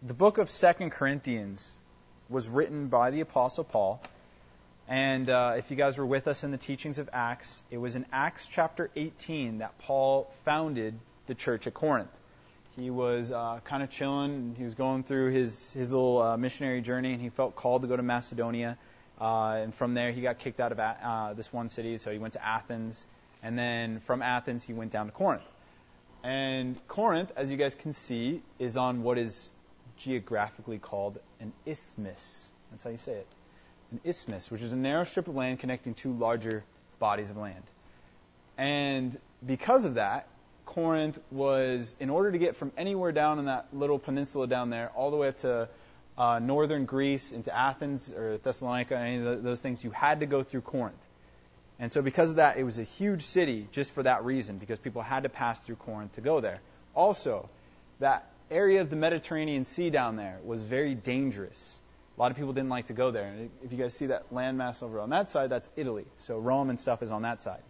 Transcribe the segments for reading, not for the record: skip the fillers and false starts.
The book of 2 Corinthians was written by the Apostle Paul. And if you guys were with us in the teachings of Acts, it was in Acts chapter 18 that Paul founded the church at Corinth. He was kind of chilling. He was going through his little missionary journey, and he felt called to go to Macedonia. And from there, he got kicked out of this one city, so he went to Athens. And then from Athens, he went down to Corinth. And Corinth, as you guys can see, is on what is geographically called an isthmus. That's how you say it. An isthmus, which is a narrow strip of land connecting two larger bodies of land. And because of that, Corinth was, in order to get from anywhere down in that little peninsula down there, all the way up to northern Greece, into Athens or Thessalonica, any of those things, you had to go through Corinth. And so because of that, it was a huge city just for that reason, because people had to pass through Corinth to go there. Also, that area of the Mediterranean Sea down there was very dangerous. A lot of people didn't like to go there. And if you guys see that landmass over on that side, that's Italy. So Rome and stuff is on that side.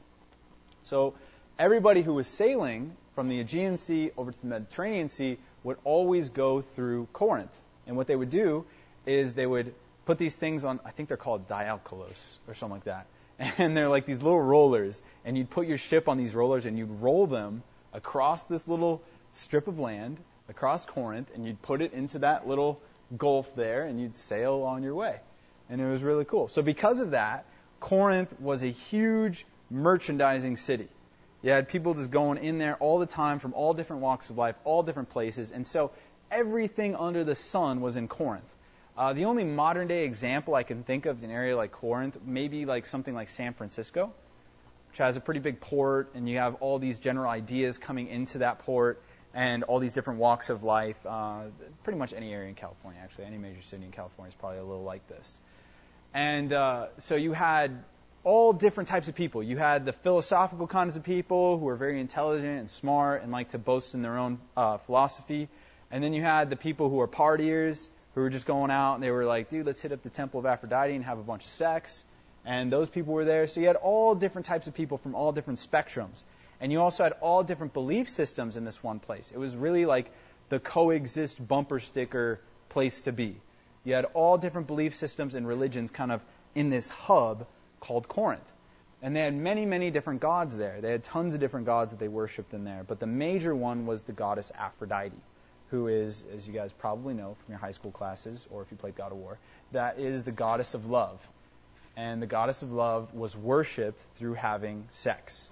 So everybody who was sailing from the Aegean Sea over to the Mediterranean Sea would always go through Corinth. And what they would do is they would put these things on, I think they're called dialkolos or something like that. And they're like these little rollers. And you'd put your ship on these rollers and you'd roll them across this little strip of land, across Corinth, and you'd put it into that little gulf there, and you'd sail on your way. And it was really cool. So because of that, Corinth was a huge merchandising city. You had people just going in there all the time from all different walks of life, all different places. And so everything under the sun was in Corinth. The only modern day example I can think of in an area like Corinth, maybe like something like San Francisco, which has a pretty big port, and you have all these general ideas coming into that port, and all these different walks of life. Pretty much any area in California, actually. Any major city in California is probably a little like this. And so you had all different types of people. You had the philosophical kinds of people who were very intelligent and smart and like to boast in their own philosophy. And then you had the people who were partiers, who were just going out, and they were like, dude, let's hit up the Temple of Aphrodite and have a bunch of sex. And those people were there. So you had all different types of people from all different spectrums. And you also had all different belief systems in this one place. It was really like the coexist bumper sticker place to be. You had all different belief systems and religions kind of in this hub called Corinth. And they had many, many different gods there. They had tons of different gods that they worshipped in there. But the major one was the goddess Aphrodite, who is, as you guys probably know from your high school classes, or if you played God of War, that is the goddess of love. And the goddess of love was worshipped through having sex.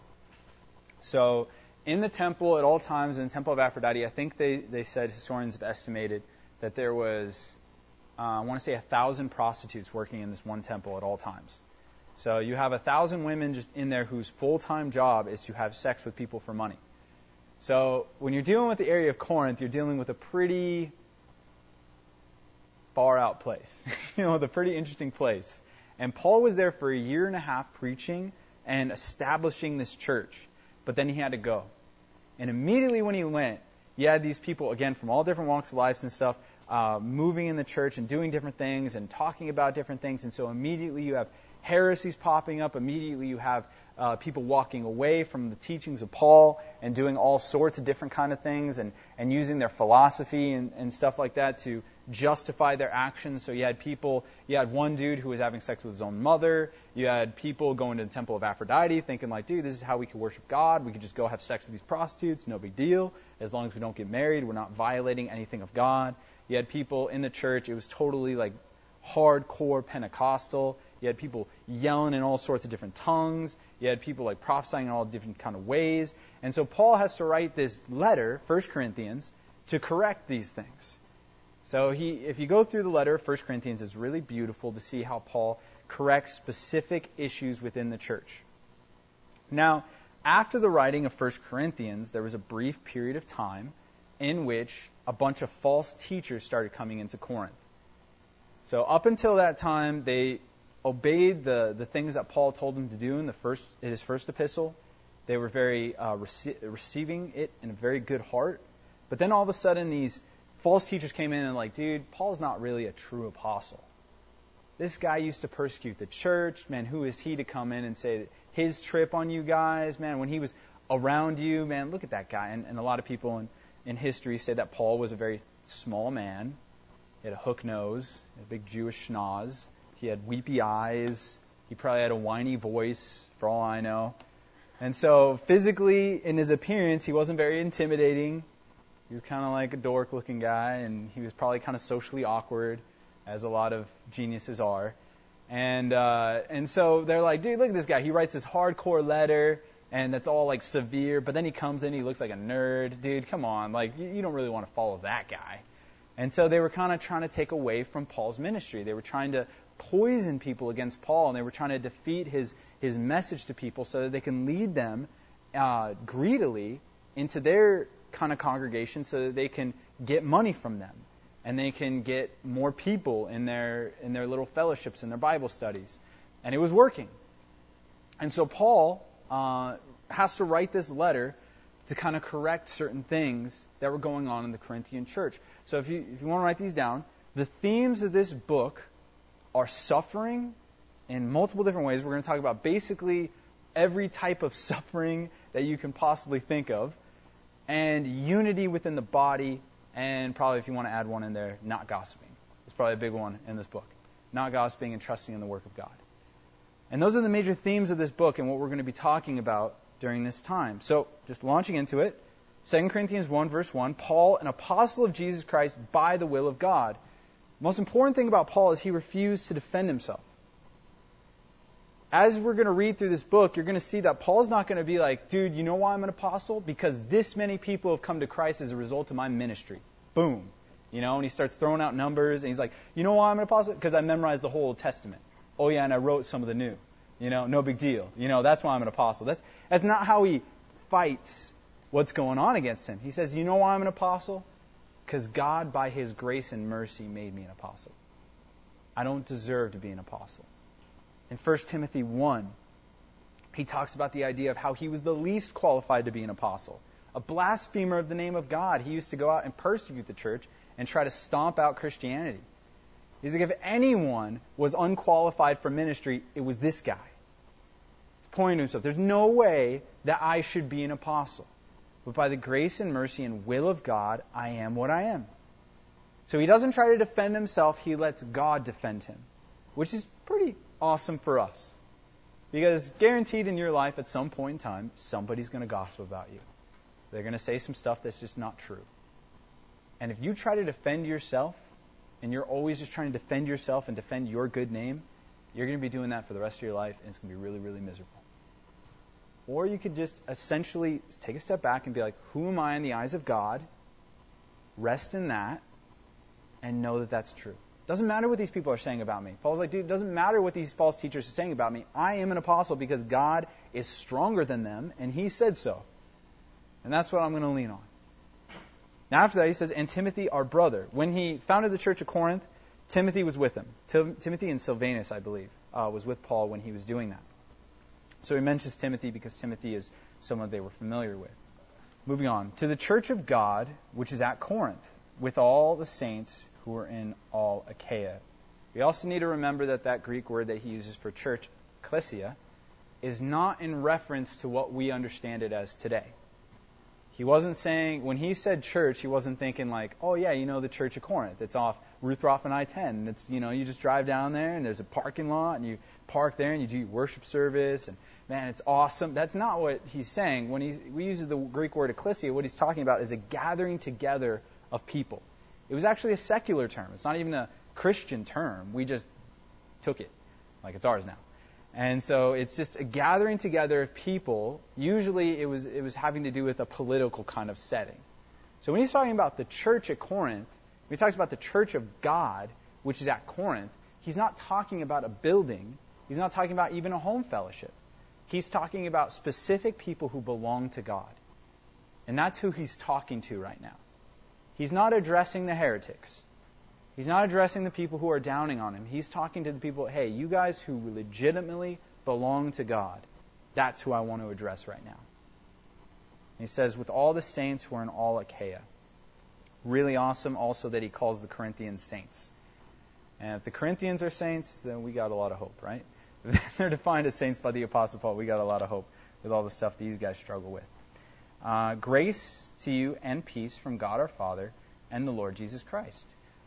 So in the temple at all times, in the temple of Aphrodite, I think they said, historians have estimated, that there was, I want to say 1,000 prostitutes working in this one temple at all times. So you have 1,000 women just in there whose full-time job is to have sex with people for money. So when you're dealing with the area of Corinth, you're dealing with a pretty far out place. With a pretty interesting place. And Paul was there for 1.5 years preaching and establishing this church. But then he had to go. And immediately when he went, you had these people, again, from all different walks of life and stuff, moving in the church and doing different things and talking about different things. And so immediately you have heresies popping up. Immediately you have people walking away from the teachings of Paul and doing all sorts of different kind of things and using their philosophy and stuff like that to justify their actions. So you had one dude who was having sex with his own mother. You had people going to the Temple of Aphrodite thinking like, dude, this is how we can worship God. We could just go have sex with these prostitutes, no big deal. As long as we don't get married, we're not violating anything of God. You had people in the church, it was totally like hardcore Pentecostal. You had people yelling in all sorts of different tongues. You had people like prophesying in all different kind of ways. And so Paul has to write this letter, 1 Corinthians, to correct these things. So if you go through the letter of 1 Corinthians, it's really beautiful to see how Paul corrects specific issues within the church. Now, after the writing of 1 Corinthians, there was a brief period of time in which a bunch of false teachers started coming into Corinth. So up until that time, they obeyed the things that Paul told them to do in his first epistle. They were very receiving it in a very good heart. But then all of a sudden, these false teachers came in and like, dude, Paul's not really a true apostle. This guy used to persecute the church. Man, who is he to come in and say that his trip on you guys? Man, when he was around you, man, look at that guy. And a lot of people in history say that Paul was a very small man, He had a hook nose, a big Jewish schnoz. He had weepy eyes. He probably had a whiny voice, for all I know. And so physically, in his appearance, he wasn't very intimidating. He was kind of like a dork-looking guy, and he was probably kind of socially awkward, as a lot of geniuses are. And so they're like, dude, look at this guy. He writes this hardcore letter, and that's all like severe. But then he comes in, he looks like a nerd. Dude, come on. Like, you don't really want to follow that guy. And so they were kind of trying to take away from Paul's ministry. They were trying to poison people against Paul, and they were trying to defeat his message to people so that they can lead them greedily into their kind of congregation so that they can get money from them. And they can get more people in their little fellowships and their Bible studies. And it was working. And so Paul has to write this letter to kind of correct certain things that were going on in the Corinthian church. So if you want to write these down, the themes of this book are suffering in multiple different ways. We're going to talk about basically every type of suffering that you can possibly think of, and unity within the body. And probably, if you want to add one in there, not gossiping. It's probably a big one in this book. Not gossiping and trusting in the work of God. And those are the major themes of this book and what we're going to be talking about during this time. So, just launching into it, 2 Corinthians 1, verse 1, Paul, an apostle of Jesus Christ by the will of God. The most important thing about Paul is he refused to defend himself. As we're going to read through this book, you're going to see that Paul's not going to be like, dude, you know why I'm an apostle? Because this many people have come to Christ as a result of my ministry. Boom. You know, and he starts throwing out numbers, and he's like, you know why I'm an apostle? Because I memorized the whole Old Testament. Oh, yeah, and I wrote some of the New. You know, no big deal. You know, that's why I'm an apostle. That's not how he fights what's going on against him. He says, you know why I'm an apostle? Because God, by His grace and mercy, made me an apostle. I don't deserve to be an apostle. In 1 Timothy 1, he talks about the idea of how he was the least qualified to be an apostle. A blasphemer of the name of God. He used to go out and persecute the church and try to stomp out Christianity. He's like, if anyone was unqualified for ministry, it was this guy. He's pointing to himself. There's no way that I should be an apostle. But by the grace and mercy and will of God, I am what I am. So he doesn't try to defend himself. He lets God defend him, which is pretty awesome for us. Because guaranteed in your life at some point in time, somebody's going to gossip about you. They're going to say some stuff that's just not true. And if you try to defend yourself, and you're always just trying to defend yourself and defend your good name, you're going to be doing that for the rest of your life, and it's going to be really, really miserable. Or you could just essentially take a step back and be like, who am I in the eyes of God? Rest in that, and know that that's true. Doesn't matter what these people are saying about me. Paul's like, dude, it doesn't matter what these false teachers are saying about me. I am an apostle because God is stronger than them, and He said so. And that's what I'm going to lean on. Now after that, he says, and Timothy, our brother. When he founded the church of Corinth, Timothy was with him. Timothy and Silvanus, I believe, was with Paul when he was doing that. So he mentions Timothy because Timothy is someone they were familiar with. Moving on. To the church of God, which is at Corinth, with all the saints who are in all Achaia. We also need to remember that Greek word that he uses for church, ekklesia, is not in reference to what we understand it as today. He wasn't saying, when he said church, he wasn't thinking like, oh yeah, you know the church of Corinth. It's off Ruthroff and I-10. And it's, you know, you just drive down there and there's a parking lot and you park there and you do your worship service and man, it's awesome. That's not what he's saying. When we use the Greek word ekklesia, what he's talking about is a gathering together of people. It was actually a secular term. It's not even a Christian term. We just took it like it's ours now. And so it's just a gathering together of people. Usually it was having to do with a political kind of setting. So when he's talking about the church at Corinth, when he talks about the church of God, which is at Corinth, he's not talking about a building. He's not talking about even a home fellowship. He's talking about specific people who belong to God. And that's who he's talking to right now. He's not addressing the heretics. He's not addressing the people who are downing on him. He's talking to the people, hey, you guys who legitimately belong to God, that's who I want to address right now. And he says, with all the saints who are in all Achaia. Really awesome also that he calls the Corinthians saints. And if the Corinthians are saints, then we got a lot of hope, right? If they're defined as saints by the Apostle Paul, we got a lot of hope with all the stuff these guys struggle with. Grace to you and peace from God our Father and the Lord Jesus Christ.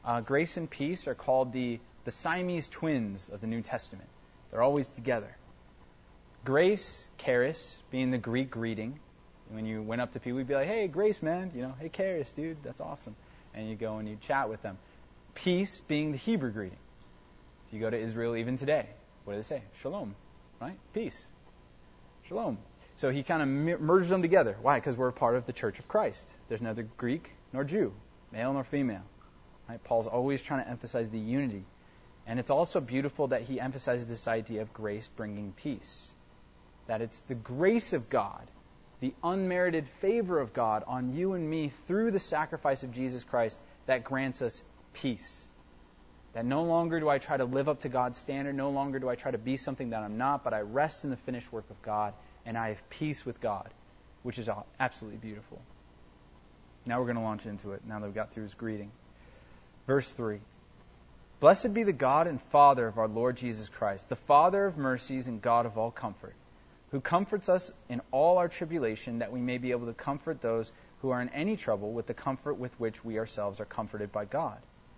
Grace and peace are called the Siamese twins of the New Testament. They're always together. Grace, charis, being the Greek greeting. When you went up to people, you'd be like, hey, grace, man. Hey, charis, dude, that's awesome. And you go and you chat with them. Peace being the Hebrew greeting. If you go to Israel even today, what do they say? Shalom, right? Peace. Shalom. So he kind of merges them together. Why? Because we're a part of the church of Christ. There's neither Greek nor Jew, male nor female. Right? Paul's always trying to emphasize the unity. And it's also beautiful that he emphasizes this idea of grace bringing peace. That it's the grace of God, the unmerited favor of God on you and me through the sacrifice of Jesus Christ that grants us peace. That no longer do I try to live up to God's standard, no longer do I try to be something that I'm not, but I rest in the finished work of God, and I have peace with God, which is absolutely beautiful. Now we're going to launch into it, now that we've got through his greeting. Verse 3. Blessed be the God and Father of our Lord Jesus Christ, the Father of mercies and God of all comfort, who comforts us in all our tribulation, that we may be able to comfort those who are in any trouble with the comfort with which we ourselves are comforted by God.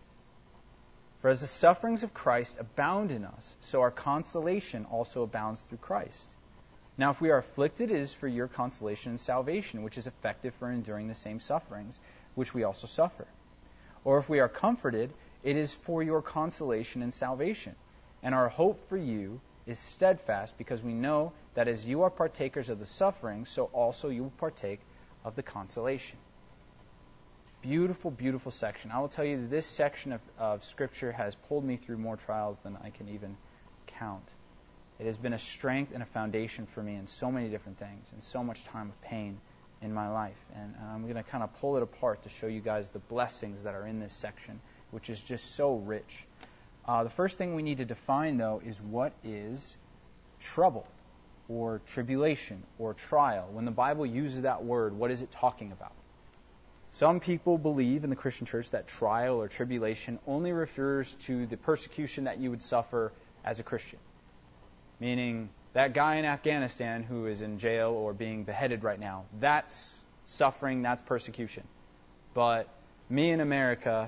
For as the sufferings of Christ abound in us, so our consolation also abounds through Christ. Now if we are afflicted, it is for your consolation and salvation, which is effective for enduring the same sufferings, which we also suffer. Or if we are comforted, it is for your consolation and salvation. And our hope for you is steadfast, because we know that as you are partakers of the suffering, so also you will partake of the consolation. Beautiful, beautiful section. I will tell you that this section of Scripture has pulled me through more trials than I can even count. It has been a strength and a foundation for me in so many different things, and so much time of pain in my life. And I'm going to kind of pull it apart to show you guys the blessings that are in this section, which is just so rich. The first thing we need to define, though, is what is trouble or tribulation or trial. When the Bible uses that word, what is it talking about? Some people believe in the Christian church that trial or tribulation only refers to the persecution that you would suffer as a Christian. Meaning, that guy in Afghanistan who is in jail or being beheaded right now, that's suffering, that's persecution. But me in America,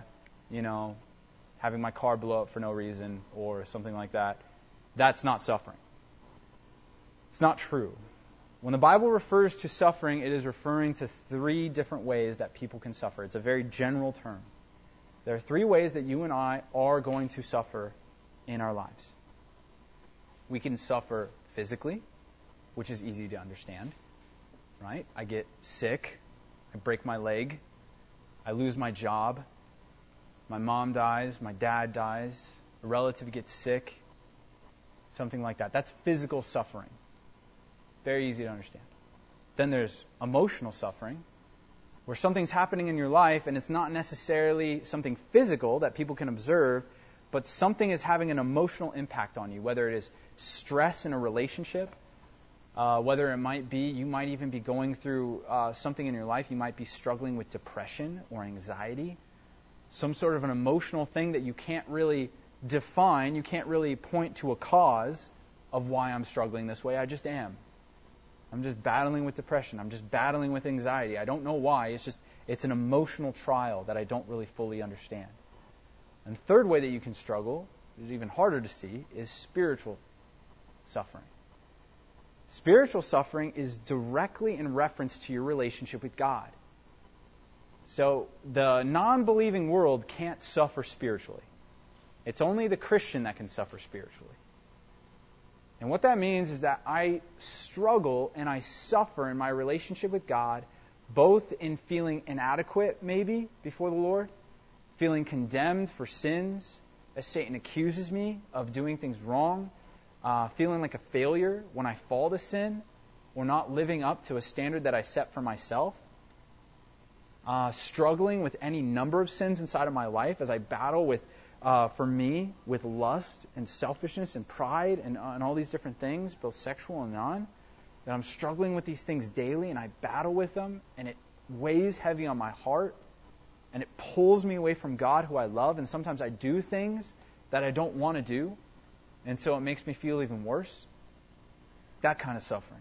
having my car blow up for no reason or something like that, that's not suffering. It's not true. When the Bible refers to suffering, it is referring to 3 different ways that people can suffer. It's a very general term. There are 3 ways that you and I are going to suffer in our lives. We can suffer physically, which is easy to understand, right? I get sick, I break my leg, I lose my job, my mom dies, my dad dies, a relative gets sick, something like that. That's physical suffering. Very easy to understand. Then there's emotional suffering, where something's happening in your life and it's not necessarily something physical that people can observe, but something is having an emotional impact on you, whether it is stress in a relationship, whether it might be, you might even be going through something in your life, you might be struggling with depression or anxiety, some sort of an emotional thing that you can't really define, you can't really point to a cause of why I'm struggling this way, I just am. I'm just battling with depression. I'm just battling with anxiety. I don't know why. It's an emotional trial that I don't really fully understand. And the third way that you can struggle, which is even harder to see, is spiritual suffering. Spiritual suffering is directly in reference to your relationship with God. So the non-believing world can't suffer spiritually. It's only the Christian that can suffer spiritually. And what that means is that I struggle and I suffer in my relationship with God, both in feeling inadequate, maybe, before the Lord, feeling condemned for sins, as Satan accuses me of doing things wrong, feeling like a failure when I fall to sin, or not living up to a standard that I set for myself, struggling with any number of sins inside of my life as I battle with for me, with lust and selfishness and pride and all these different things, both sexual and non, that I'm struggling with these things daily and I battle with them and it weighs heavy on my heart and it pulls me away from God who I love, and sometimes I do things that I don't want to do, and so it makes me feel even worse. That kind of suffering.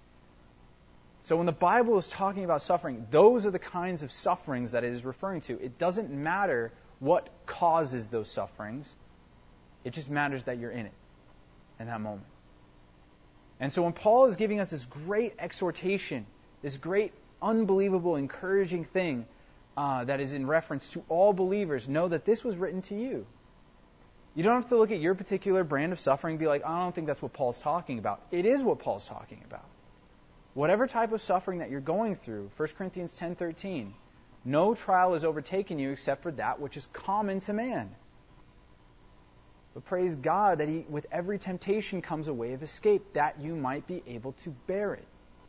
So when the Bible is talking about suffering, those are the kinds of sufferings that it is referring to. It doesn't matter what causes those sufferings. It just matters that you're in it in that moment. And so when Paul is giving us this great exhortation, this great, unbelievable, encouraging thing that is in reference to all believers, know that this was written to you. You don't have to look at your particular brand of suffering and be like, I don't think that's what Paul's talking about. It is what Paul's talking about. Whatever type of suffering that you're going through, 1 Corinthians 10:13, no trial has overtaken you except for that which is common to man. But praise God that with every temptation comes a way of escape, that you might be able to bear it.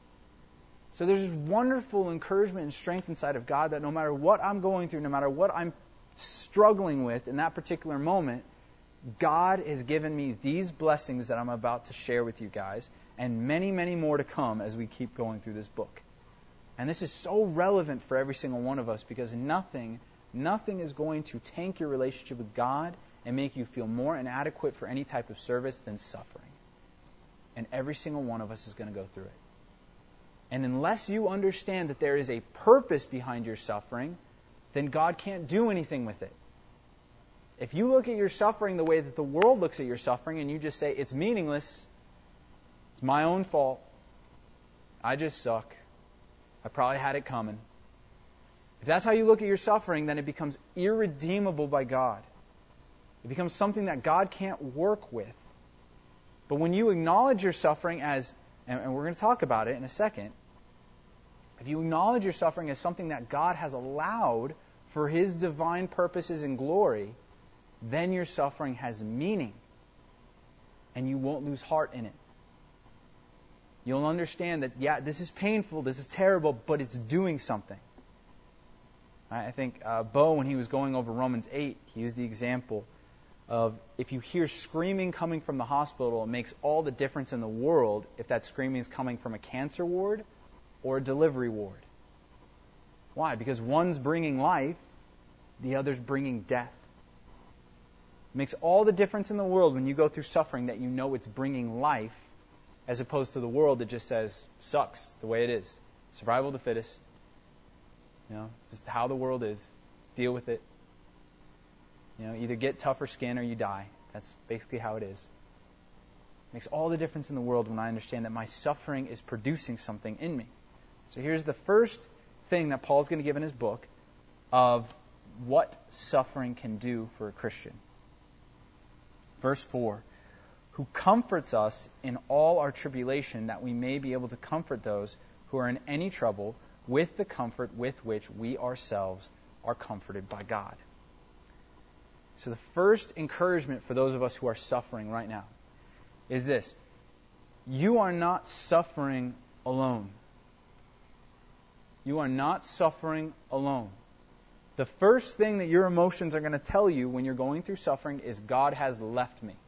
So there's this wonderful encouragement and strength inside of God that no matter what I'm going through, no matter what I'm struggling with in that particular moment, God has given me these blessings that I'm about to share with you guys, and many, many more to come as we keep going through this book. And this is so relevant for every single one of us because nothing is going to tank your relationship with God and make you feel more inadequate for any type of service than suffering. And every single one of us is going to go through it. And unless you understand that there is a purpose behind your suffering, then God can't do anything with it. If you look at your suffering the way that the world looks at your suffering and you just say, it's meaningless, it's my own fault, I just suck, I probably had it coming. If that's how you look at your suffering, then it becomes irredeemable by God. It becomes something that God can't work with. But when you acknowledge your suffering as, and we're going to talk about it in a second, if you acknowledge your suffering as something that God has allowed for His divine purposes and glory, then your suffering has meaning, and you won't lose heart in it. You'll understand that, yeah, this is painful, this is terrible, but it's doing something. I think Bo, when he was going over Romans 8, he used the example of if you hear screaming coming from the hospital, it makes all the difference in the world if that screaming is coming from a cancer ward or a delivery ward. Why? Because one's bringing life, the other's bringing death. It makes all the difference in the world when you go through suffering that you know it's bringing life as opposed to the world that just says, sucks, the way it is. Survival of the fittest. It's just how the world is. Deal with it. Either get tougher skin or you die. That's basically how it is. It makes all the difference in the world when I understand that my suffering is producing something in me. So here's the first thing that Paul's going to give in his book of what suffering can do for a Christian. Verse 4, who comforts us in all our tribulation, that we may be able to comfort those who are in any trouble with the comfort with which we ourselves are comforted by God. So the first encouragement for those of us who are suffering right now is this: you are not suffering alone. You are not suffering alone. The first thing that your emotions are going to tell you when you're going through suffering is God has left me.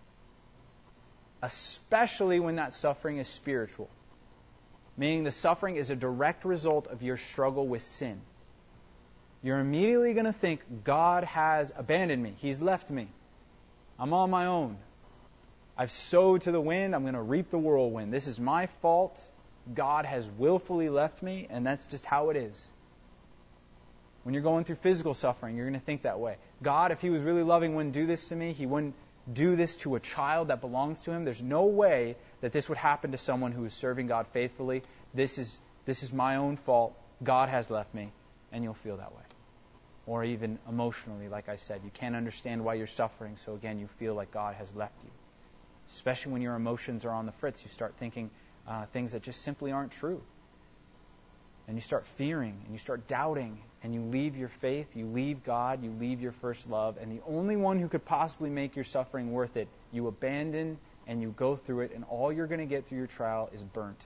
Especially when that suffering is spiritual. Meaning the suffering is a direct result of your struggle with sin. You're immediately going to think, God has abandoned me. He's left me. I'm on my own. I've sowed to the wind. I'm going to reap the whirlwind. This is my fault. God has willfully left me, and that's just how it is. When you're going through physical suffering, you're going to think that way. God, if He was really loving, wouldn't do this to me. He wouldn't do this to a child that belongs to Him. There's no way that this would happen to someone who is serving God faithfully. This is my own fault. God has left me. And you'll feel that way. Or even emotionally, like I said, you can't understand why you're suffering, so again, you feel like God has left you. Especially when your emotions are on the fritz, you start thinking things that just simply aren't true. And you start fearing, and you start doubting, and you leave your faith, you leave God, you leave your first love, and the only one who could possibly make your suffering worth it, you abandon, and you go through it, and all you're going to get through your trial is burnt.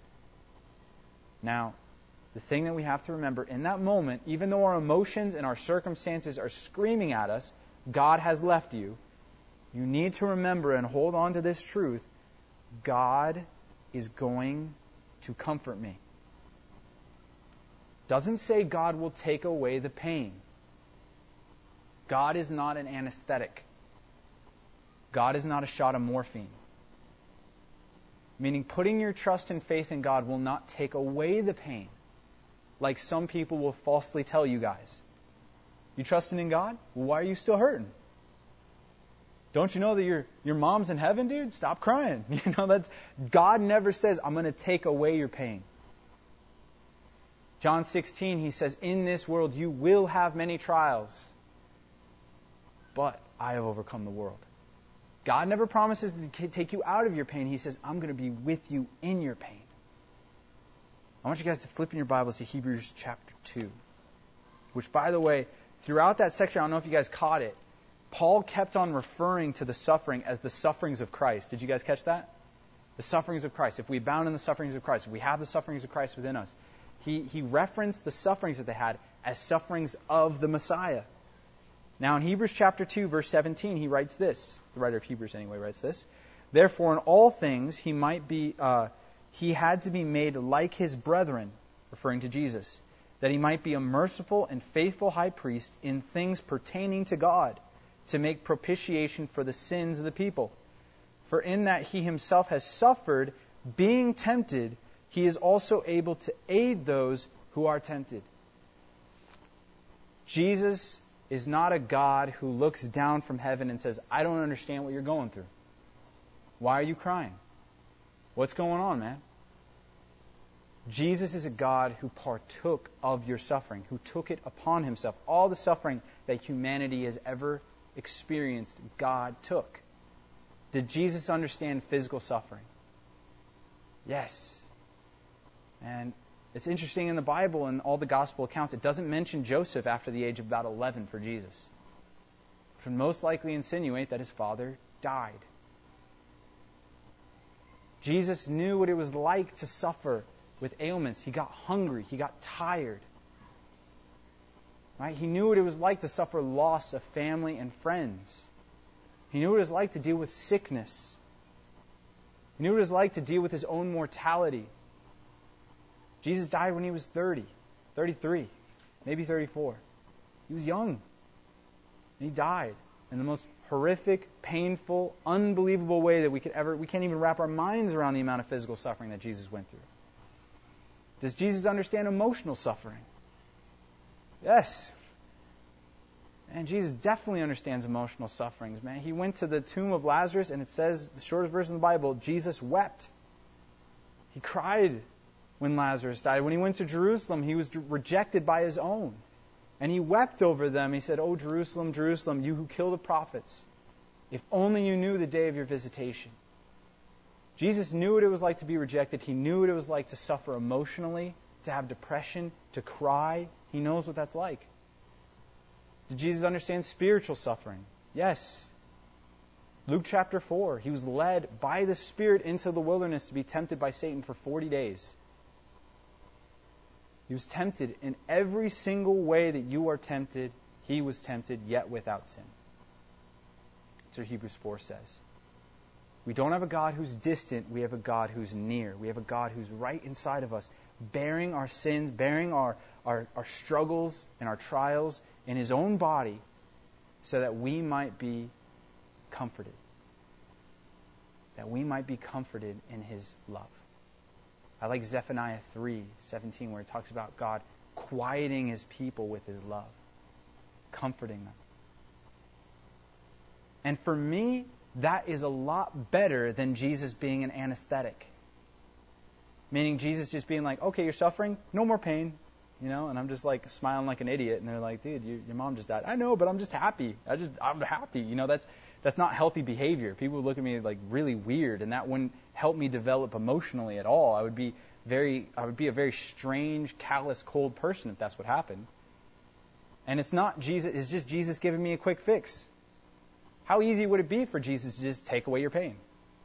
Now, the thing that we have to remember, in that moment, even though our emotions and our circumstances are screaming at us, God has left you, you need to remember and hold on to this truth: God is going to comfort me. Doesn't say God will take away the pain. God is not an anesthetic. God is not a shot of morphine. Meaning putting your trust and faith in God will not take away the pain, like some people will falsely tell you guys. You trusting in God? Well, why are you still hurting? Don't you know that your mom's in heaven, dude? Stop crying. That's God never says, I'm going to take away your pain. John 16, he says, in this world you will have many trials, but I have overcome the world. God never promises to take you out of your pain. He says, I'm going to be with you in your pain. I want you guys to flip in your Bibles to Hebrews chapter 2, which, by the way, throughout that section, I don't know if you guys caught it, Paul kept on referring to the suffering as the sufferings of Christ. Did you guys catch that? The sufferings of Christ. If we abound in the sufferings of Christ, if we have the sufferings of Christ within us, he referenced the sufferings that they had as sufferings of the Messiah. Now in Hebrews chapter 2, verse 17, he writes this. The writer of Hebrews anyway writes this. Therefore in all things he had to be made like his brethren, referring to Jesus, that he might be a merciful and faithful high priest in things pertaining to God, to make propitiation for the sins of the people. For in that he himself has suffered, being tempted, he is also able to aid those who are tempted. Jesus is not a God who looks down from heaven and says, I don't understand what you're going through. Why are you crying? What's going on, man? Jesus is a God who partook of your suffering, who took it upon himself. All the suffering that humanity has ever experienced, God took. Did Jesus understand physical suffering? Yes. And it's interesting in the Bible and all the gospel accounts, it doesn't mention Joseph after the age of about 11 for Jesus. Which would most likely insinuate that his father died. Jesus knew what it was like to suffer with ailments. He got hungry. He got tired. Right? He knew what it was like to suffer loss of family and friends. He knew what it was like to deal with sickness. He knew what it was like to deal with his own mortality. Jesus died when he was 30, 33, maybe 34. He was young. And he died in the most horrific, painful, unbelievable way that we can't even wrap our minds around the amount of physical suffering that Jesus went through. Does Jesus understand emotional suffering? Yes. And Jesus definitely understands emotional sufferings, man. He went to the tomb of Lazarus, and it says, the shortest verse in the Bible, Jesus wept. He cried when Lazarus died. When he went to Jerusalem, he was rejected by his own. And he wept over them. He said, "Oh, Jerusalem, Jerusalem, you who kill the prophets, if only you knew the day of your visitation." Jesus knew what it was like to be rejected. He knew what it was like to suffer emotionally, to have depression, to cry. He knows what that's like. Did Jesus understand spiritual suffering? Yes. Luke chapter 4, he was led by the Spirit into the wilderness to be tempted by Satan for 40 days. He was tempted in every single way that you are tempted. He was tempted, yet without sin. That's what Hebrews 4 says. We don't have a God who's distant. We have a God who's near. We have a God who's right inside of us, bearing our sins, bearing our struggles and our trials in His own body so that we might be comforted. That we might be comforted in His love. I like Zephaniah 3:17, where it talks about God quieting His people with His love, comforting them. And for me, that is a lot better than Jesus being an anesthetic. Meaning Jesus just being like, okay, you're suffering, no more pain. And I'm just like smiling like an idiot. And they're like, dude, your mom just died. I know, but I'm just happy. I'm happy. That's not healthy behavior. People would look at me like really weird, and that wouldn't help me develop emotionally at all. I would be a very strange, callous, cold person if that's what happened. And it's not Jesus, it's just Jesus giving me a quick fix. How easy would it be for Jesus to just take away your pain?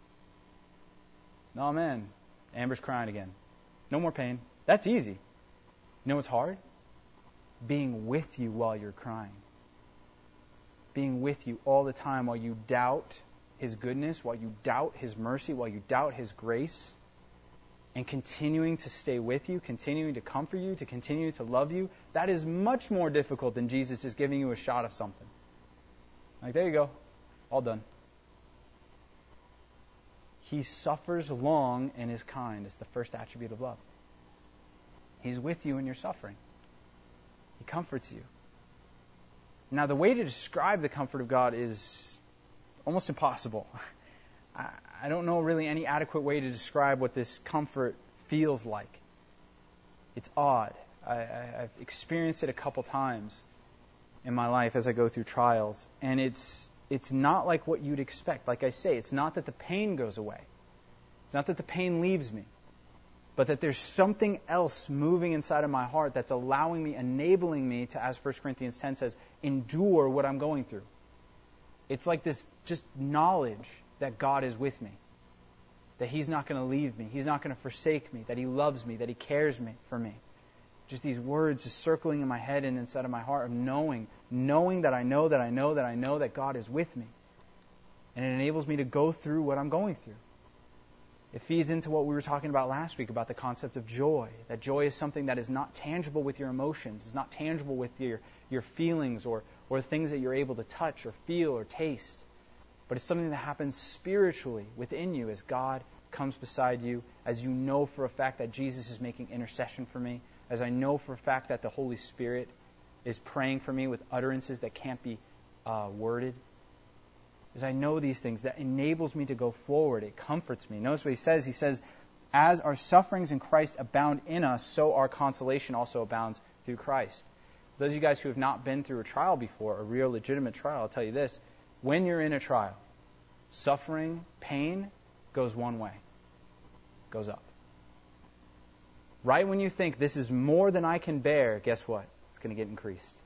No, man. Amber's crying again. No more pain. That's easy. You know what's hard? Being with you while you're crying. Being with you all the time while you doubt His goodness, while you doubt His mercy, while you doubt His grace, and continuing to stay with you, continuing to comfort you, to continue to love you. That is much more difficult than Jesus just giving you a shot of something. Like, there you go. All done. He suffers long and is kind. It's the first attribute of love. He's with you in your suffering. He comforts you. Now, the way to describe the comfort of God is almost impossible. I don't know really any adequate way to describe what this comfort feels like. It's odd. I've experienced it a couple times in my life as I go through trials, and it's not like what you'd expect. Like I say, it's not that the pain goes away. It's not that the pain leaves me, but that there's something else moving inside of my heart that's allowing me, enabling me to, as 1 Corinthians 10 says, endure what I'm going through. It's like this just knowledge that God is with me, that He's not going to leave me, He's not going to forsake me, that He loves me, that He cares for me. Just these words just circling in my head and inside of my heart of knowing that I know that God is with me. And it enables me to go through what I'm going through. It feeds into what we were talking about last week about the concept of joy. That joy is something that is not tangible with your emotions. It's not tangible with your feelings or things that you're able to touch or feel or taste. But it's something that happens spiritually within you as God comes beside you, as you know for a fact that Jesus is making intercession for me, as I know for a fact that the Holy Spirit is praying for me with utterances that can't be worded. As I know these things, that enables me to go forward. It comforts me. Notice what he says. He says, as our sufferings in Christ abound in us, so our consolation also abounds through Christ. For those of you guys who have not been through a trial before, a real legitimate trial, I'll tell you this. When you're in a trial, suffering, pain goes one way. Goes up. Right when you think this is more than I can bear, guess what? It's going to get increased.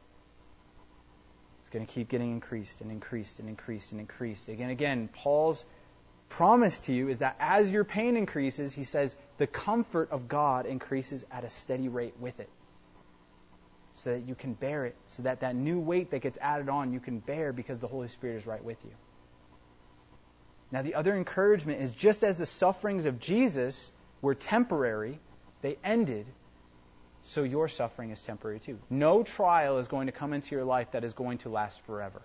It's going to keep getting increased and increased and increased and increased. Again, Paul's promise to you is that as your pain increases, he says, the comfort of God increases at a steady rate with it. So that you can bear it. So that that new weight that gets added on, you can bear because the Holy Spirit is right with you. Now, the other encouragement is just as the sufferings of Jesus were temporary, they ended, so your suffering is temporary too. No trial is going to come into your life that is going to last forever.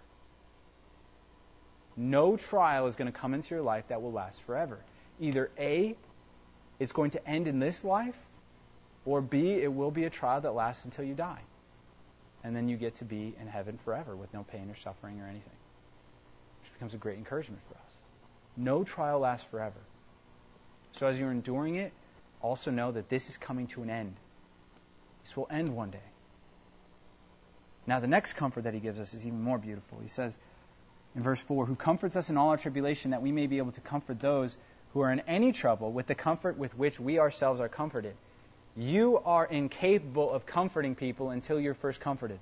No trial is going to come into your life that will last forever. Either A, it's going to end in this life, or B, it will be a trial that lasts until you die. And then you get to be in heaven forever with no pain or suffering or anything. Which becomes a great encouragement for us. No trial lasts forever. So as you're enduring it, also know that this is coming to an end. This will end one day. Now the next comfort that he gives us is even more beautiful. He says in verse 4, who comforts us in all our tribulation, that we may be able to comfort those who are in any trouble with the comfort with which we ourselves are comforted. You are incapable of comforting people until you're first comforted.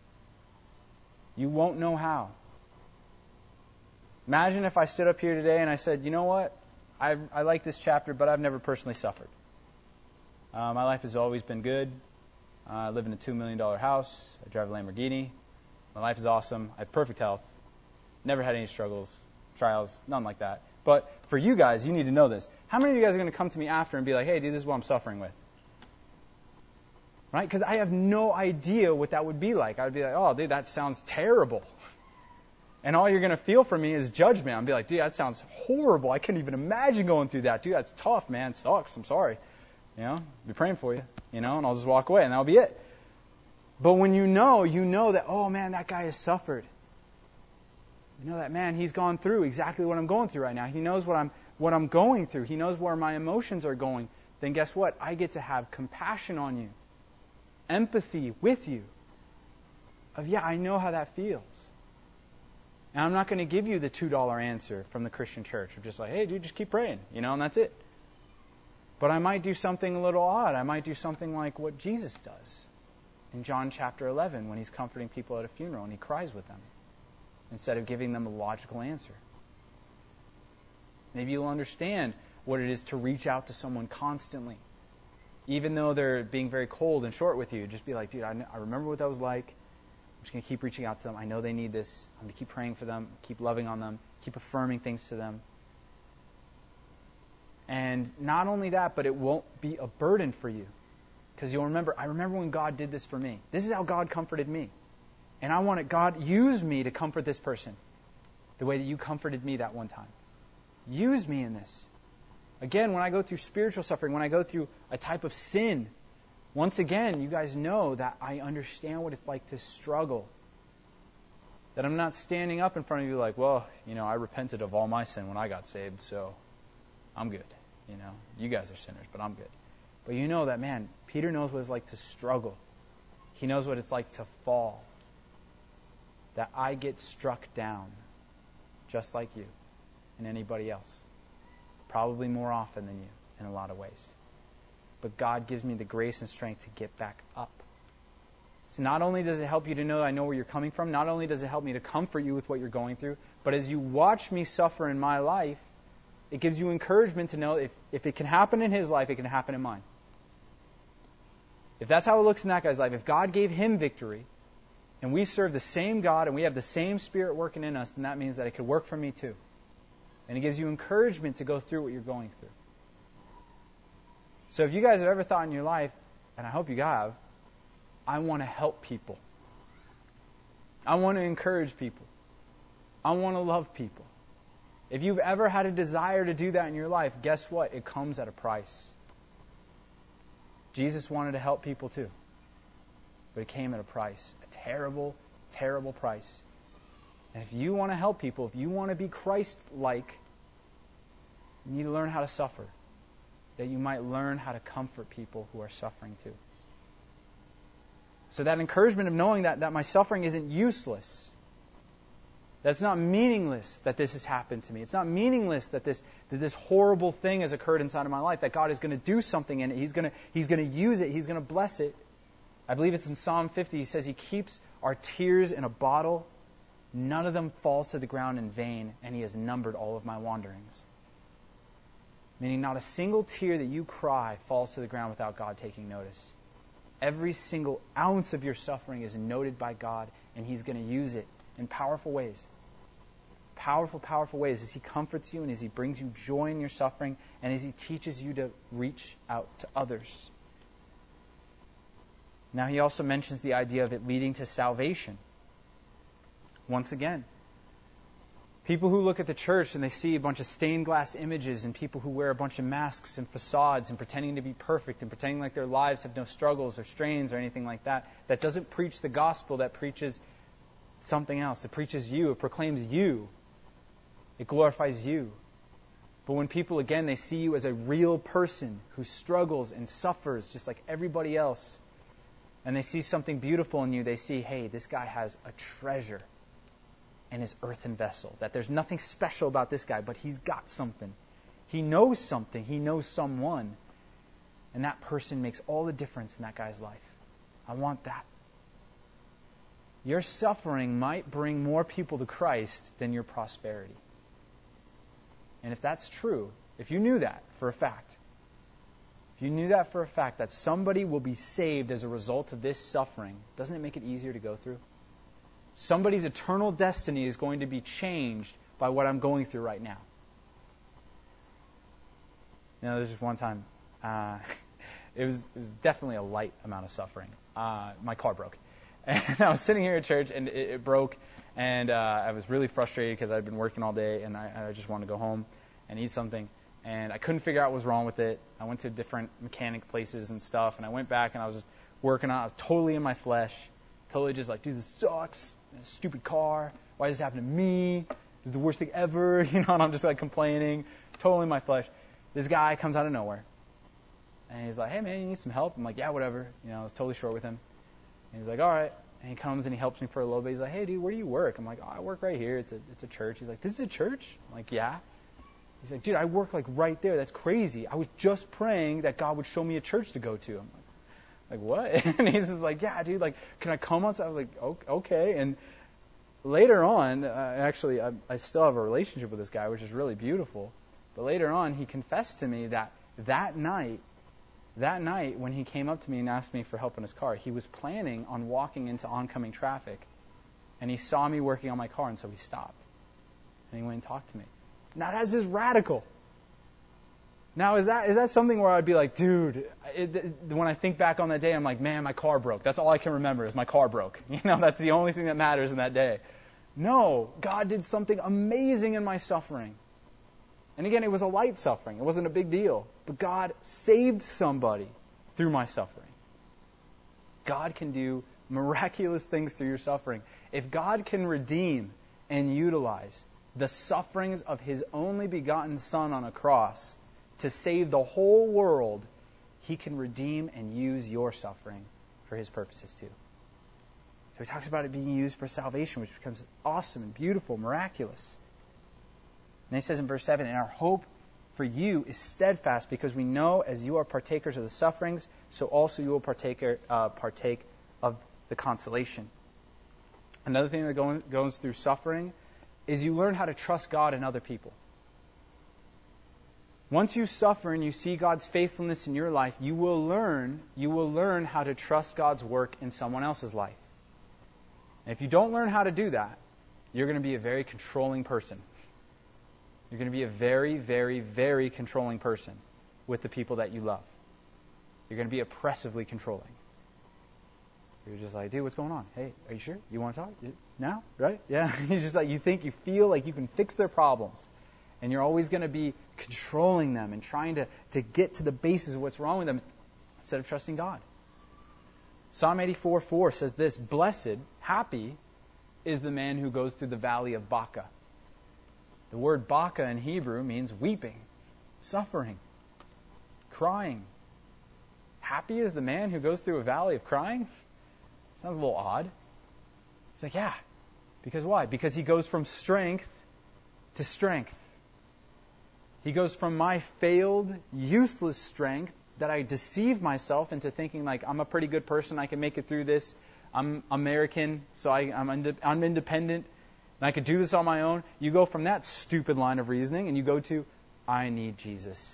You won't know how. Imagine if I stood up here today and I said, you know what? I like this chapter, but I've never personally suffered. My life has always been good. I live in a $2 million house. I drive a Lamborghini. My life is awesome. I have perfect health. Never had any struggles, trials, nothing like that. But for you guys, you need to know this. How many of you guys are going to come to me after and be like, hey, dude, this is what I'm suffering with? Right? Because I have no idea what that would be like. I would be like, oh, dude, that sounds terrible. And all you're going to feel from me is judgment. I'll be like, dude, that sounds horrible. I couldn't even imagine going through that. Dude, that's tough, man. It sucks. I'm sorry. I'll be praying for you, and I'll just walk away, and that'll be it. But when you know that, oh, man, that guy has suffered. You know that, man, he's gone through exactly what I'm going through right now. He knows what I'm going through. He knows where my emotions are going. Then guess what? I get to have compassion on you. Empathy with you. I know how that feels. And I'm not going to give you the $2 answer from the Christian church of just like, hey, dude, just keep praying, and that's it. But I might do something a little odd. I might do something like what Jesus does in John chapter 11 when he's comforting people at a funeral and he cries with them instead of giving them a logical answer. Maybe you'll understand what it is to reach out to someone constantly. Even though they're being very cold and short with you, just be like, dude, I remember what that was like. I'm just going to keep reaching out to them. I know they need this. I'm going to keep praying for them, keep loving on them, keep affirming things to them. And not only that, but it won't be a burden for you. Because you'll remember, I remember when God did this for me. This is how God comforted me. And I want God use me to comfort this person the way that you comforted me that one time. Use me in this. Again, when I go through spiritual suffering, when I go through a type of sin, once again, you guys know that I understand what it's like to struggle That I'm not standing up in front of you like, well, I repented of all my sin when I got saved, so I'm good. You guys are sinners, but I'm good. But you know that, man, Peter knows what it's like to struggle. He knows what it's like to fall. That I get struck down, just like you and anybody else. Probably more often than you in a lot of ways. But God gives me the grace and strength to get back up. So not only does it help you to know I know where you're coming from, not only does it help me to comfort you with what you're going through, but as you watch me suffer in my life, it gives you encouragement to know if it can happen in his life, it can happen in mine. If that's how it looks in that guy's life, if God gave him victory, and we serve the same God, and we have the same Spirit working in us, then that means that it could work for me too. And it gives you encouragement to go through what you're going through. So if you guys have ever thought in your life, and I hope you have, I want to help people. I want to encourage people. I want to love people. If you've ever had a desire to do that in your life, guess what? It comes at a price. Jesus wanted to help people too. But it came at a price. A terrible, terrible price. And if you want to help people, if you want to be Christ-like, you need to learn how to suffer. That you might learn how to comfort people who are suffering too. So that encouragement of knowing that my suffering isn't useless. That's not meaningless that this has happened to me. It's not meaningless that this horrible thing has occurred inside of my life, that God is going to do something in it. He's going to use it. He's going to bless it. I believe it's in Psalm 50. He says He keeps our tears in a bottle. None of them falls to the ground in vain, and He has numbered all of my wanderings. Meaning not a single tear that you cry falls to the ground without God taking notice. Every single ounce of your suffering is noted by God, and He's going to use it in powerful ways. Powerful, powerful ways as He comforts you and as He brings you joy in your suffering and as He teaches you to reach out to others. Now He also mentions the idea of it leading to salvation. Once again, people who look at the church and they see a bunch of stained glass images and people who wear a bunch of masks and facades and pretending to be perfect and pretending like their lives have no struggles or strains or anything like that, that doesn't preach the gospel, that preaches something else. It preaches you. It proclaims you. It glorifies you. But when people, again, they see you as a real person who struggles and suffers just like everybody else, and they see something beautiful in you, they see, hey, this guy has a treasure in his earthen vessel. That there's nothing special about this guy, but he's got something. He knows something. He knows someone. And that person makes all the difference in that guy's life. I want that. Your suffering might bring more people to Christ than your prosperity. And if that's true, if you knew that for a fact, that somebody will be saved as a result of this suffering, doesn't it make it easier to go through? Somebody's eternal destiny is going to be changed by what I'm going through right now. There's just one time, it was definitely a light amount of suffering. My car broke. And I was sitting here at church, and it broke, and I was really frustrated because I'd been working all day, and I just wanted to go home and eat something. And I couldn't figure out what was wrong with it. I went to different mechanic places and stuff, and I went back, and I was just working on it. I was totally in my flesh, totally just like, dude, this sucks. This stupid car. Why does this happen to me? This is the worst thing ever. And I'm just like complaining, totally in my flesh. This guy comes out of nowhere, and he's like, hey, man, you need some help? I'm like, yeah, whatever. I was totally short with him. And he's like, all right. And he comes and he helps me for a little bit. He's like, hey, dude, where do you work? I'm like, oh, I work right here. It's a church. He's like, this is a church? I'm like, yeah. He's like, dude, I work like right there. That's crazy. I was just praying that God would show me a church to go to. I'm like, what? And he's just like, yeah, dude, like, can I come outside? I was like, okay. And later on, actually, I still have a relationship with this guy, which is really beautiful. But later on, he confessed to me that night when he came up to me and asked me for help in his car, he was planning on walking into oncoming traffic. And he saw me working on my car, and so he stopped. And he went and talked to me. Now, that's just radical. Now, is that something where I'd be like, dude, when I think back on that day, I'm like, man, my car broke. That's all I can remember is my car broke. That's the only thing that matters in that day. No, God did something amazing in my suffering. And again, it was a light suffering. It wasn't a big deal. But God saved somebody through my suffering. God can do miraculous things through your suffering. If God can redeem and utilize the sufferings of His only begotten Son on a cross to save the whole world, He can redeem and use your suffering for His purposes too. So He talks about it being used for salvation, which becomes awesome and beautiful, miraculous. And He says in verse 7, and our hope for you is steadfast, because we know as you are partakers of the sufferings, so also you will partake of the consolation. Another thing that goes through suffering is you learn how to trust God and other people. Once you suffer and you see God's faithfulness in your life, you will learn how to trust God's work in someone else's life. And if you don't learn how to do that, you're going to be a very controlling person. You're going to be a very, very, very controlling person with the people that you love. You're going to be oppressively controlling. You're just like, dude, what's going on? Hey, are you sure? You want to talk? Now? Right? Yeah. You're just like, you feel like you can fix their problems. And you're always going to be controlling them and trying to get to the basis of what's wrong with them instead of trusting God. Psalm 84:4 says this, blessed, happy, is the man who goes through the valley of Baca. The word Baca in Hebrew means weeping, suffering, crying. Happy is the man who goes through a valley of crying? Sounds a little odd. It's like, yeah. Because why? Because he goes from strength to strength. He goes from my failed, useless strength that I deceive myself into thinking like I'm a pretty good person, I can make it through this. I'm American, so I'm independent, and I could do this on my own. You go from that stupid line of reasoning and you go to, I need Jesus.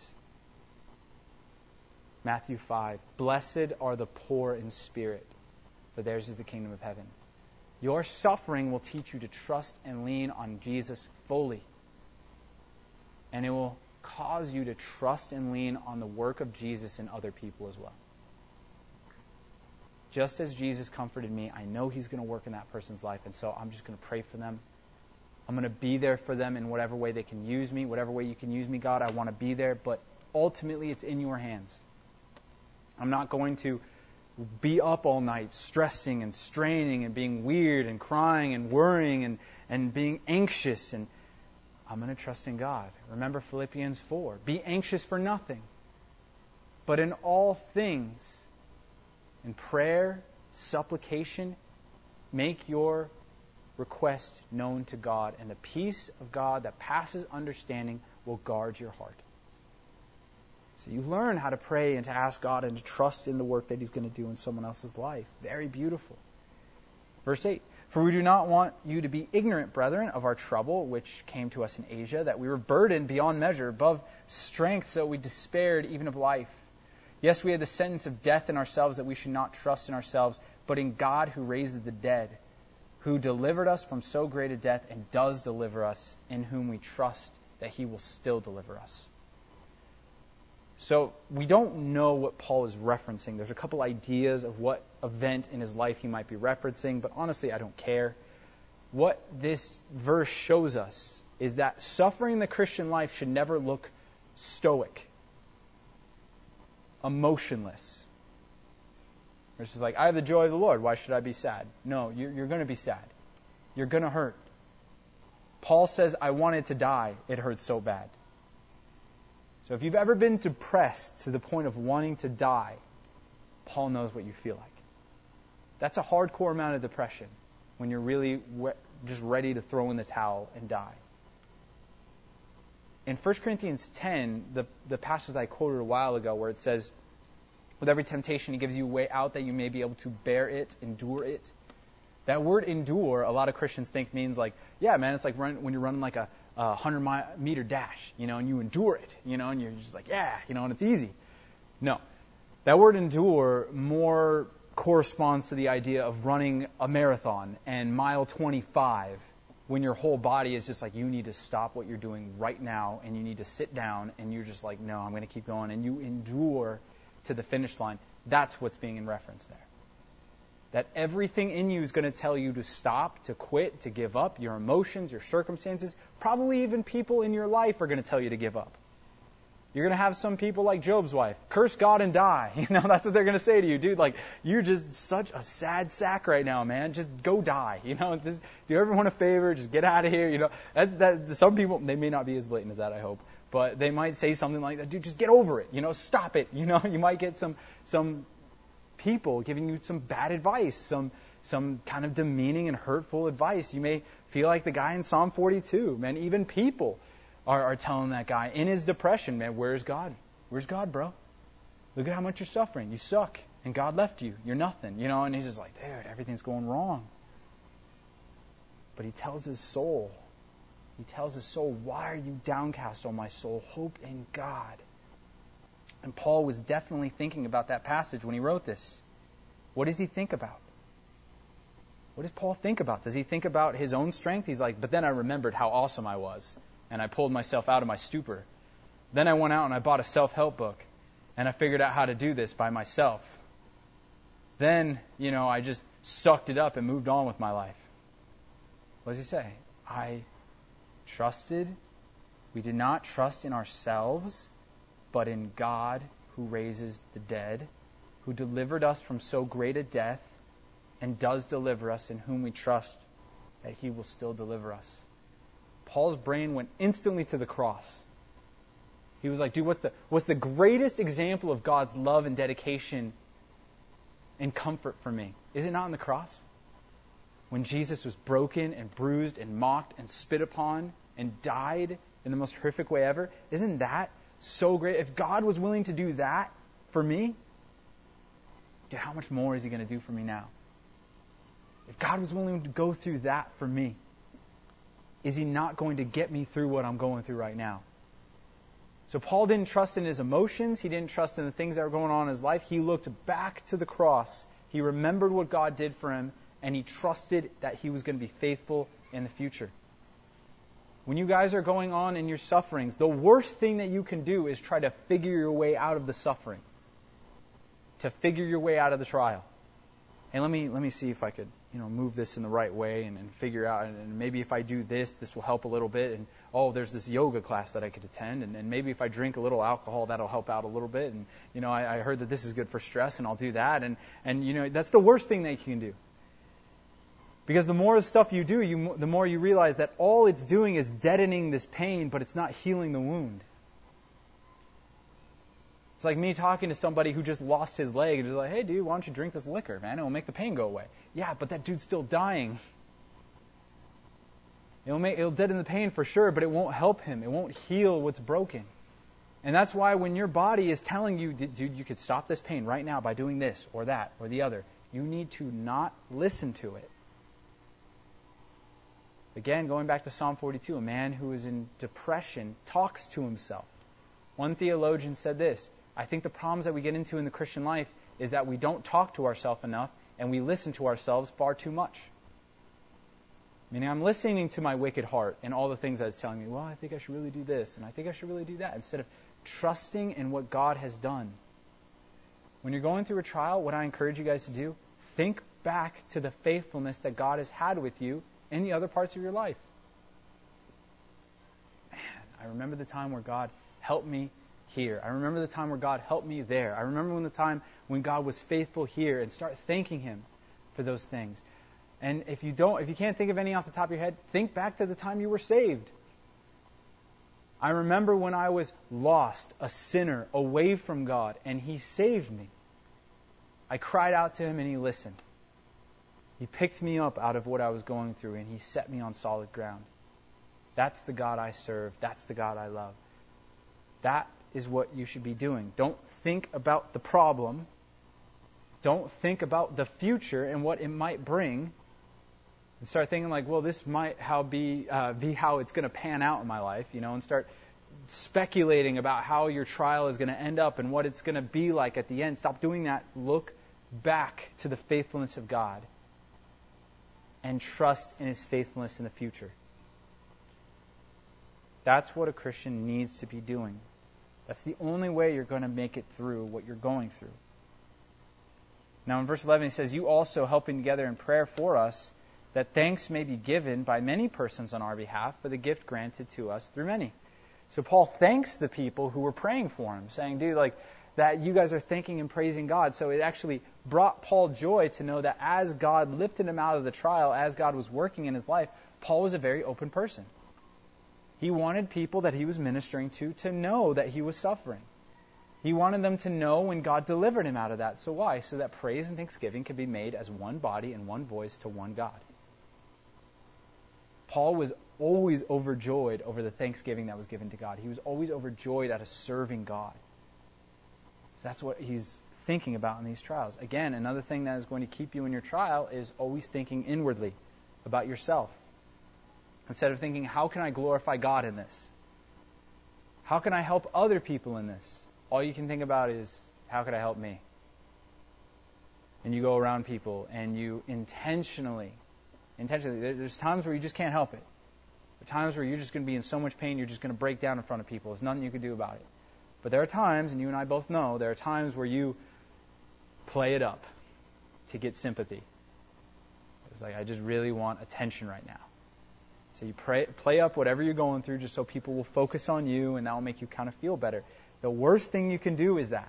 Matthew 5, blessed are the poor in spirit, for theirs is the kingdom of heaven. Your suffering will teach you to trust and lean on Jesus fully. And it will cause you to trust and lean on the work of Jesus in other people as well. Just as Jesus comforted me, I know He's going to work in that person's life, and so I'm just going to pray for them. I'm going to be there for them in whatever way they can use me, whatever way you can use me, God, I want to be there, but ultimately it's in your hands. I'm not going to be up all night stressing and straining and being weird and crying and worrying and being anxious, and I'm going to trust in God. Remember Philippians 4. Be anxious for nothing, but in all things, in prayer, supplication, make your request known to God, and the peace of God that passes understanding will guard your heart. So you learn how to pray and to ask God and to trust in the work that He's going to do in someone else's life. Very beautiful. Verse 8. For we do not want you to be ignorant, brethren, of our trouble, which came to us in Asia, that we were burdened beyond measure, above strength, so we despaired even of life. Yes, we had the sentence of death in ourselves, that we should not trust in ourselves, but in God who raises the dead, who delivered us from so great a death and does deliver us, in whom we trust that He will still deliver us. So we don't know what Paul is referencing. There's a couple ideas of what event in his life he might be referencing, but honestly, I don't care. What this verse shows us is that suffering in the Christian life should never look stoic, emotionless. It's just like, I have the joy of the Lord, why should I be sad? No, you're going to be sad. You're going to hurt. Paul says, I wanted to die. It hurt so bad. So if you've ever been depressed to the point of wanting to die, Paul knows what you feel like. That's a hardcore amount of depression when you're really just ready to throw in the towel and die. In 1 Corinthians 10, the passage that I quoted a while ago where it says, with every temptation He gives you a way out that you may be able to bear it, endure it. That word endure, a lot of Christians think means like, yeah, man, it's like when you're running like a 100-meter dash, and you endure it, and you're just like, yeah, and it's easy. No. That word endure more corresponds to the idea of running a marathon and mile 25 when your whole body is just like, you need to stop what you're doing right now and you need to sit down and you're just like, no, I'm going to keep going, and you endure to the finish line. That's what's being in reference there. That everything in you is going to tell you to stop, to quit, to give up. Your emotions, your circumstances, probably even people in your life are going to tell you to give up. You're going to have some people like Job's wife, curse God and die. That's what they're going to say to you, dude. Like, you're just such a sad sack right now, man. Just go die. Just do everyone a favor. Just get out of here. Some people, they may not be as blatant as that, I hope, but they might say something like that. Dude, just get over it. Stop it. You might get some people giving you some bad advice, some kind of demeaning and hurtful advice. You may feel like the guy in Psalm 42, man. Even people are telling that guy in his depression, man, where's God? Where's God, bro? Look at how much you're suffering. You suck. And God left you. You're nothing. And he's just like, dude, everything's going wrong. But he tells his soul, why are you downcast, O my soul? Hope in God. And Paul was definitely thinking about that passage when he wrote this. What does he think about? What does Paul think about? Does he think about his own strength? He's like, but then I remembered how awesome I was. And I pulled myself out of my stupor. Then I went out and I bought a self-help book. And I figured out how to do this by myself. Then, I just sucked it up and moved on with my life. What does he say? We did not trust in ourselves, but in God who raises the dead, who delivered us from so great a death, and does deliver us, in whom we trust that he will still deliver us. Paul's brain went instantly to the cross. He was like, dude, what's the greatest example of God's love and dedication and comfort for me? Is it not on the cross? When Jesus was broken and bruised and mocked and spit upon and died in the most horrific way ever. Isn't that so great? If God was willing to do that for me, dude, how much more is he going to do for me now? If God was willing to go through that for me, is he not going to get me through what I'm going through right now? So Paul didn't trust in his emotions. He didn't trust in the things that were going on in his life. He looked back to the cross. He remembered what God did for him, and he trusted that he was going to be faithful in the future. When you guys are going on in your sufferings, the worst thing that you can do is try to figure your way out of the suffering, to figure your way out of the trial. Hey, let me see if I could, move this in the right way and figure out, and maybe if I do this will help a little bit. And there's this yoga class that I could attend, and maybe if I drink a little alcohol, that'll help out a little bit. And I heard that this is good for stress, and I'll do that. And that's the worst thing that you can do. Because the more stuff you do, the more you realize that all it's doing is deadening this pain, but it's not healing the wound. It's like me talking to somebody who just lost his leg and just like, hey, dude, why don't you drink this liquor, man? It'll make the pain go away. Yeah, but that dude's still dying. It'll deaden the pain for sure, but it won't help him. It won't heal what's broken. And that's why when your body is telling you, dude, you could stop this pain right now by doing this or that or the other, you need to not listen to it. Again, going back to Psalm 42, a man who is in depression talks to himself. One theologian said this: I think the problems that we get into in the Christian life is that we don't talk to ourselves enough and we listen to ourselves far too much. Meaning I'm listening to my wicked heart and all the things that it's telling me, well, I think I should really do this and I think I should really do that, instead of trusting in what God has done. When you're going through a trial, what I encourage you guys to do, think back to the faithfulness that God has had with you in the other parts of your life. Man, I remember the time where God helped me here. I remember the time where God helped me there. I remember the time when God was faithful here, and start thanking Him for those things. And if you can't think of any off the top of your head, think back to the time you were saved. I remember when I was lost, a sinner, away from God, and He saved me. I cried out to Him and He listened. He picked me up out of what I was going through and He set me on solid ground. That's the God I serve. That's the God I love. That is what you should be doing. Don't think about the problem. Don't think about the future and what it might bring. And start thinking like, well, this might be how it's going to pan out in my life, and start speculating about how your trial is going to end up and what it's going to be like at the end. Stop doing that. Look back to the faithfulness of God and trust in His faithfulness in the future. That's what a Christian needs to be doing. That's the only way you're going to make it through what you're going through. Now in verse 11 he says, you also helping together in prayer for us, that thanks may be given by many persons on our behalf for the gift granted to us through many. So Paul thanks the people who were praying for him, saying, dude, like, that you guys are thanking and praising God. So it actually brought Paul joy to know that as God lifted him out of the trial, as God was working in his life, Paul was a very open person. He wanted people that he was ministering to know that he was suffering. He wanted them to know when God delivered him out of that. So why? So that praise and thanksgiving could be made as one body and one voice to one God. Paul was always overjoyed over the thanksgiving that was given to God. He was always overjoyed at a serving God. So that's what he's thinking about in these trials. Again, another thing that is going to keep you in your trial is always thinking inwardly about yourself. Instead of thinking, how can I glorify God in this? How can I help other people in this? All you can think about is, how could I help me? And you go around people and you intentionally, there's times where you just can't help it. There are times where you're just going to be in so much pain, you're just going to break down in front of people. There's nothing you can do about it. But there are times, and you and I both know, there are times where you play it up to get sympathy. It's like, I just really want attention right now. So you play up whatever you're going through just so people will focus on you, and that will make you kind of feel better. The worst thing you can do is that.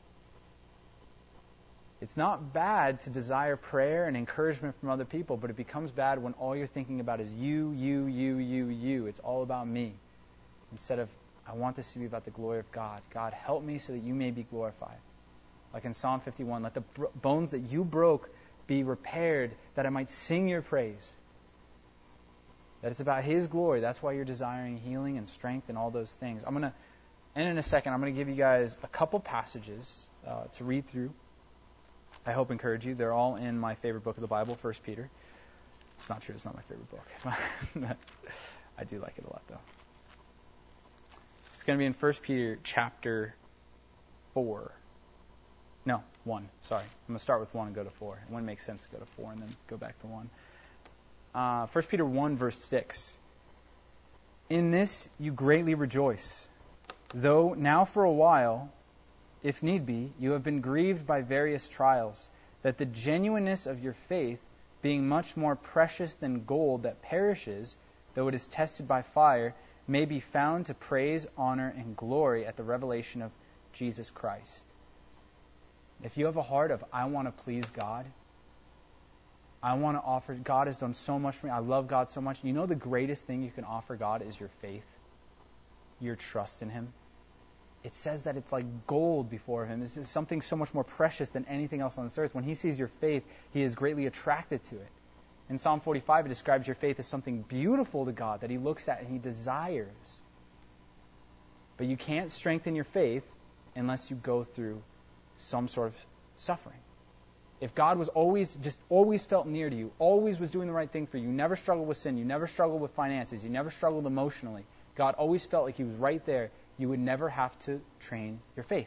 It's not bad to desire prayer and encouragement from other people, but it becomes bad when all you're thinking about is you. It's all about me. Instead of, I want this to be about the glory of God. God, help me so that you may be glorified. Like in Psalm 51, let the bones that you broke be repaired, that I might sing your praise. That it's about His glory. That's why you're desiring healing and strength and all those things. And in a second, I'm going to give you guys a couple passages to read through. I hope encourage you. They're all in my favorite book of the Bible, 1 Peter. It's not true. It's not my favorite book. I do like it a lot, though. It's going to be in 1 Peter chapter 4. No, 1. Sorry. I'm going to start with 1 and go to 4. It wouldn't make sense to go to 4 and then go back to 1. 1 Peter 1, verse 6. In this you greatly rejoice, though now for a while, if need be, you have been grieved by various trials, that the genuineness of your faith, being much more precious than gold that perishes, though it is tested by fire, may be found to praise, honor, and glory at the revelation of Jesus Christ. If you have a heart of, I want to please God, I want to offer, God has done so much for me, I love God so much. You know the greatest thing you can offer God is your faith, your trust in Him. It says that it's like gold before Him. This is something so much more precious than anything else on this earth. When He sees your faith, He is greatly attracted to it. In Psalm 45, it describes your faith as something beautiful to God that He looks at and He desires. But you can't strengthen your faith unless you go through some sort of suffering. If God was always felt near to you, always was doing the right thing for you, you never struggled with sin, you never struggled with finances, you never struggled emotionally, God always felt like He was right there, you would never have to train your faith.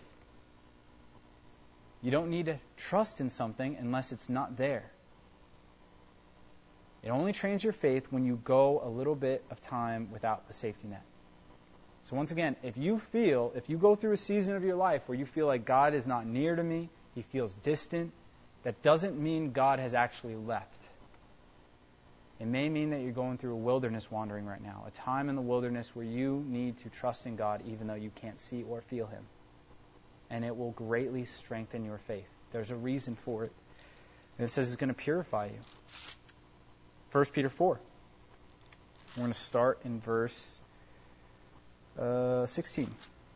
You don't need to trust in something unless it's not there. It only trains your faith when you go a little bit of time without the safety net. So once again, if you go through a season of your life where you feel like God is not near to me, He feels distant, that doesn't mean God has actually left. It may mean that you're going through a wilderness wandering right now, a time in the wilderness where you need to trust in God even though you can't see or feel Him. And it will greatly strengthen your faith. There's a reason for it. And it says it's going to purify you. 1 Peter 4. We're going to start in verse 16.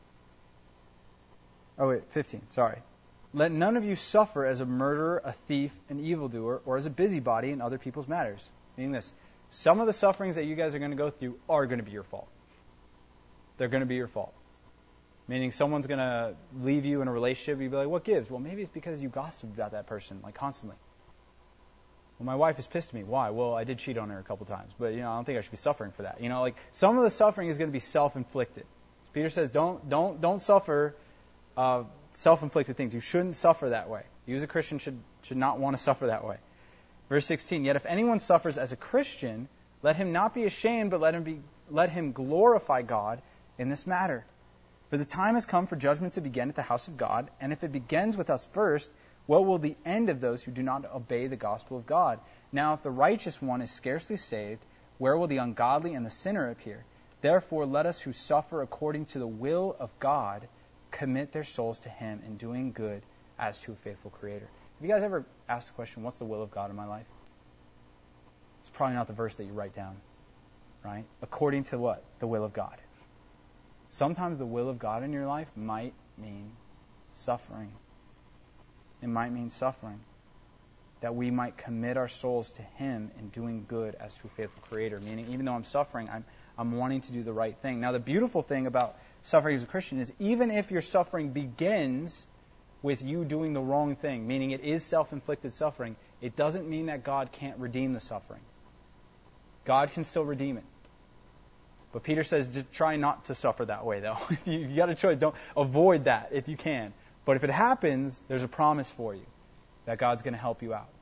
15, sorry. Let none of you suffer as a murderer, a thief, an evildoer, or as a busybody in other people's matters. Meaning this, some of the sufferings that you guys are going to go through are going to be your fault. They're going to be your fault. Meaning someone's going to leave you in a relationship, you'll be like, what gives? Well, maybe it's because you gossiped about that person, like constantly. Well, my wife is pissed at me. Why? Well, I did cheat on her a couple times, but I don't think I should be suffering for that. Like some of the suffering is going to be self-inflicted. So Peter says, don't suffer self-inflicted things. You shouldn't suffer that way. You as a Christian should not want to suffer that way. Verse 16, yet if anyone suffers as a Christian, let him not be ashamed, but let him glorify God in this matter. For the time has come for judgment to begin at the house of God, and if it begins with us first, what will the end of those who do not obey the gospel of God? Now if the righteous one is scarcely saved, where will the ungodly and the sinner appear? Therefore, let us who suffer according to the will of God commit their souls to Him in doing good as to a faithful Creator. Have you guys ever asked the question, what's the will of God in my life? It's probably not the verse that you write down, right? According to what? The will of God. Sometimes the will of God in your life might mean suffering. It might mean suffering. That we might commit our souls to Him in doing good as to a faithful Creator. Meaning, even though I'm suffering, I'm wanting to do the right thing. Now, the beautiful thing about suffering as a Christian is even if your suffering begins with you doing the wrong thing, meaning it is self-inflicted suffering, it doesn't mean that God can't redeem the suffering. God can still redeem it. But Peter says, just try not to suffer that way, though. If you got a choice, don't avoid that if you can. But if it happens, there's a promise for you that God's going to help you out.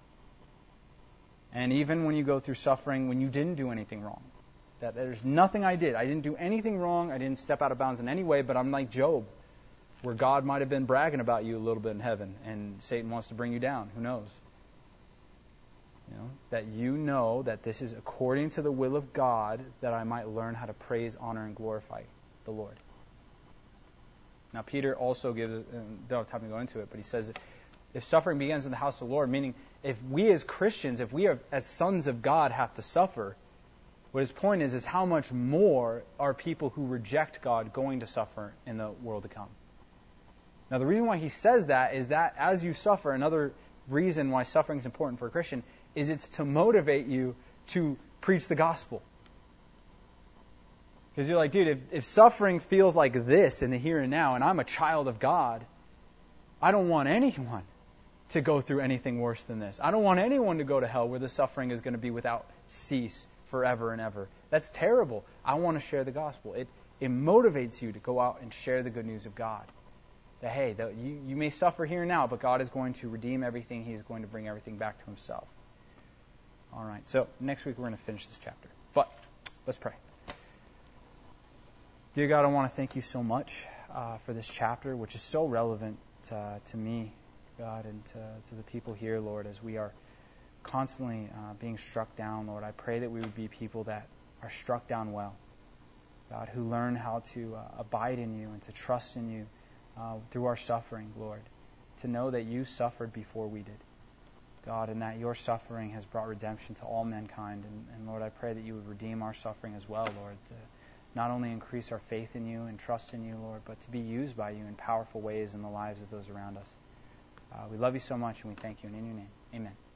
And even when you go through suffering, when you didn't do anything wrong, that there's nothing I did. I didn't do anything wrong. I didn't step out of bounds in any way, but I'm like Job, where God might have been bragging about you a little bit in heaven, and Satan wants to bring you down. Who knows? That you know that this is according to the will of God, that I might learn how to praise, honor, and glorify the Lord. Now, Peter also gives, don't have time to go into it, but he says, if suffering begins in the house of the Lord, meaning if we as Christians, if we are as sons of God have to suffer, what his point is how much more are people who reject God going to suffer in the world to come. Now, the reason why he says that is that as you suffer, another reason why suffering is important for a Christian is it's to motivate you to preach the gospel. Because you're like, dude, if suffering feels like this in the here and now, and I'm a child of God, I don't want anyone to go through anything worse than this. I don't want anyone to go to hell where the suffering is going to be without cease forever and ever. That's terrible. I want to share the gospel. It motivates you to go out and share the good news of God. That, hey, you may suffer here and now, but God is going to redeem everything. He is going to bring everything back to Himself. All right, so next week we're going to finish this chapter. But let's pray. Dear God, I want to thank you so much for this chapter, which is so relevant to me, God, and to the people here, Lord, as we are constantly being struck down, Lord. I pray that we would be people that are struck down well, God, who learn how to abide in you and to trust in you through our suffering, Lord, to know that you suffered before we did, God, and that your suffering has brought redemption to all mankind. And Lord, I pray that you would redeem our suffering as well, Lord, to not only increase our faith in you and trust in you, Lord, but to be used by you in powerful ways in the lives of those around us. We love you so much, and we thank you. And in your name, amen.